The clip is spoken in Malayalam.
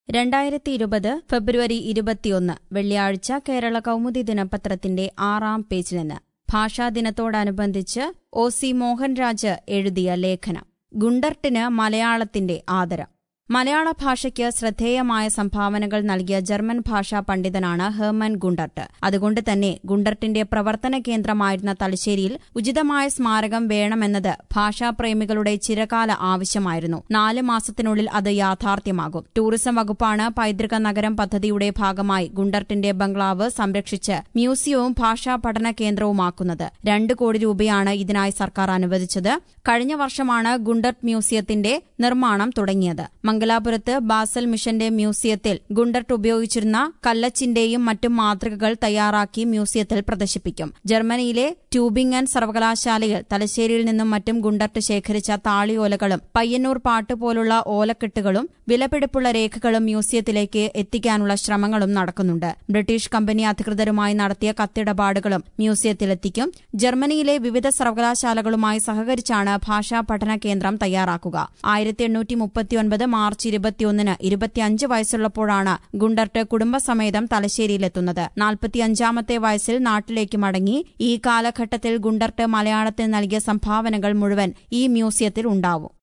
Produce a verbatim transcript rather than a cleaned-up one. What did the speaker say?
രണ്ടായിരത്തി ഇരുപത് ഫെബ്രുവരി ഇരുപത്തിയൊന്ന് വെള്ളിയാഴ്ച കേരള കൗമുദി ദിനപത്രത്തിന്റെ ആറാം പേജിൽ നിന്ന് ഭാഷാദിനത്തോടനുബന്ധിച്ച് ഒ സി മോഹൻരാജ് എഴുതിയ ലേഖനം. ഗുണ്ടർട്ടിന് മലയാളത്തിന്റെ ആദരം. മലയാള ഭാഷയ്ക്ക് ശ്രദ്ധേയമായ സംഭാവനകൾ നൽകിയ ജർമ്മൻ ഭാഷാ പണ്ഡിതനാണ് ഹെർമൻ ഗുണ്ടർട്ട്. അതുകൊണ്ട് തന്നെ ഗുണ്ടർട്ടിന്റെ പ്രവർത്തന കേന്ദ്രമായിരുന്ന തലശ്ശേരിയിൽ ഉചിതമായ സ്മാരകം വേണമെന്നത് ഭാഷാപ്രേമികളുടെ ചിരകാല ആവശ്യമായിരുന്നു. നാല് മാസത്തിനുള്ളിൽ അത് യാഥാർത്ഥ്യമാകും. ടൂറിസം വകുപ്പാണ് പൈതൃക നഗരം പദ്ധതിയുടെ ഭാഗമായി ഗുണ്ടർട്ടിന്റെ ബംഗ്ലാവ് സംരക്ഷിച്ച് മ്യൂസിയവും ഭാഷാ പഠന കേന്ദ്രവുമാക്കുന്നത്. രണ്ട് കോടി രൂപയാണ് ഇതിനായി സർക്കാർ അനുവദിച്ചത്. കഴിഞ്ഞ വർഷമാണ് ഗുണ്ടർട്ട് മ്യൂസിയത്തിന്റെ നിർമ്മാണം തുടങ്ങിയത്. മംഗലാപുരത്ത് ബാസൽ മിഷന്റെ മ്യൂസിയത്തിൽ ഗുണ്ടർട്ട് ഉപയോഗിച്ചിരുന്ന കല്ലച്ചിന്റെയും മറ്റും മാതൃകകൾ തയ്യാറാക്കി മ്യൂസിയത്തിൽ പ്രദർശിപ്പിക്കും. ജർമ്മനിയിലെ ട്യൂബിംഗൻ സർവകലാശാലയിൽ തലശ്ശേരിയിൽ നിന്നും മറ്റും ഗുണ്ടർട്ട് ശേഖരിച്ച താളിയോലകളും പയ്യന്നൂർ പാട്ട് പോലുള്ള ഓലക്കെട്ടുകളും വിലപിടിപ്പുള്ള രേഖകളും മ്യൂസിയത്തിലേക്ക് എത്തിക്കാനുള്ള ശ്രമങ്ങളും നടക്കുന്നുണ്ട്. ബ്രിട്ടീഷ് കമ്പനി അധികൃതരുമായി നടത്തിയ കത്തിടപാടുകളും മ്യൂസിയത്തിലെത്തിക്കും. ജർമ്മനിയിലെ വിവിധ സർവകലാശാലകളുമായി സഹകരിച്ചാണ് ഭാഷാ പഠന കേന്ദ്രം തയ്യാറാക്കുക. ആയിരത്തി എണ്ണൂറ്റി മുപ്പത്തിയൊൻപത് മാർച്ച് ഇരുപത്തിയൊന്നിന് ഇരുപത്തിയഞ്ച് വയസ്സുള്ളപ്പോഴാണ് ഗുണ്ടർട്ട് കുടുംബസമേതം തലശ്ശേരിയിലെത്തുന്നത്. നാൽപ്പത്തിയഞ്ചാമത്തെ വയസ്സിൽ നാട്ടിലേക്ക് മടങ്ങി. ഈ കാലഘട്ടത്തിൽ ഗുണ്ടർട്ട് മലയാളത്തിന് നൽകിയ സംഭാവനകൾ മുഴുവൻ ഈ മ്യൂസിയത്തിൽ ഉണ്ടാവും.